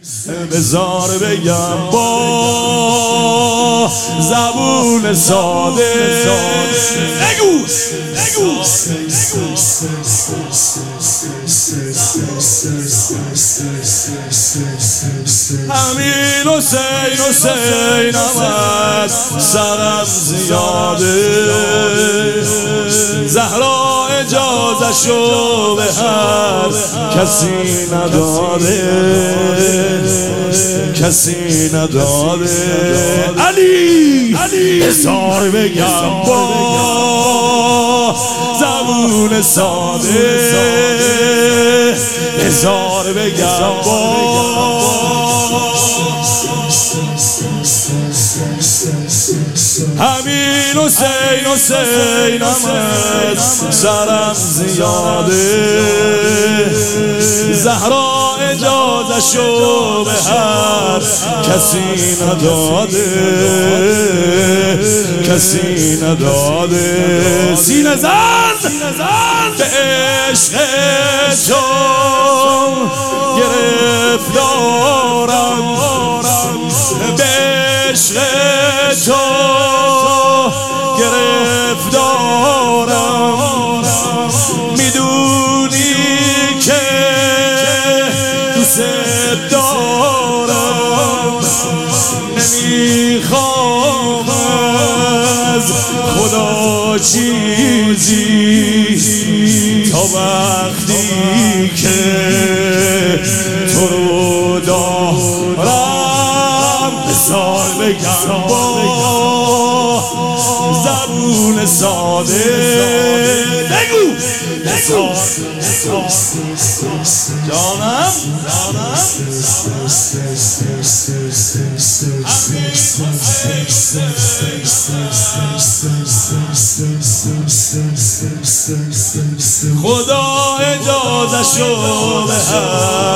بذار بگم با زبون ساده بگو همین حسین آمد سرم زیاده زهرا اجازه‌شو به هر کسی نداده علی بذار بگم با زبون ساده بذار بگم با همین حسین آمد سرم زیاده زهرا اجازه‌شو به هر کسی نداده سینه زن به عشق تو گرفتارم به عشق تو گرفتارم میدونی که دوست دارم نمیخوام از خدا چیزی تا وقتی که تو رو دارم بذار بگم با زبون ساده بگو جانم خدا اجازه‌شو به هر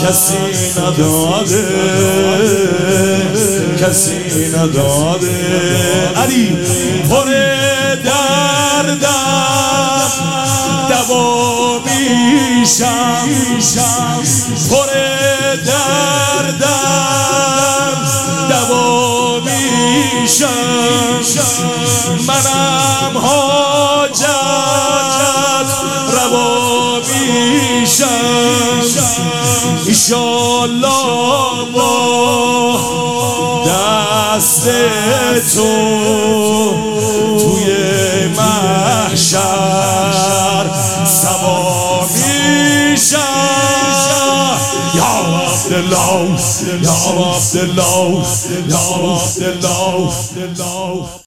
کسی نداده علی پر دردم دوا میشم پر دردم دوا میشم منم حاجت روا میشم ایشالله با دست تو توی محشر سوا میشم یا عبدالله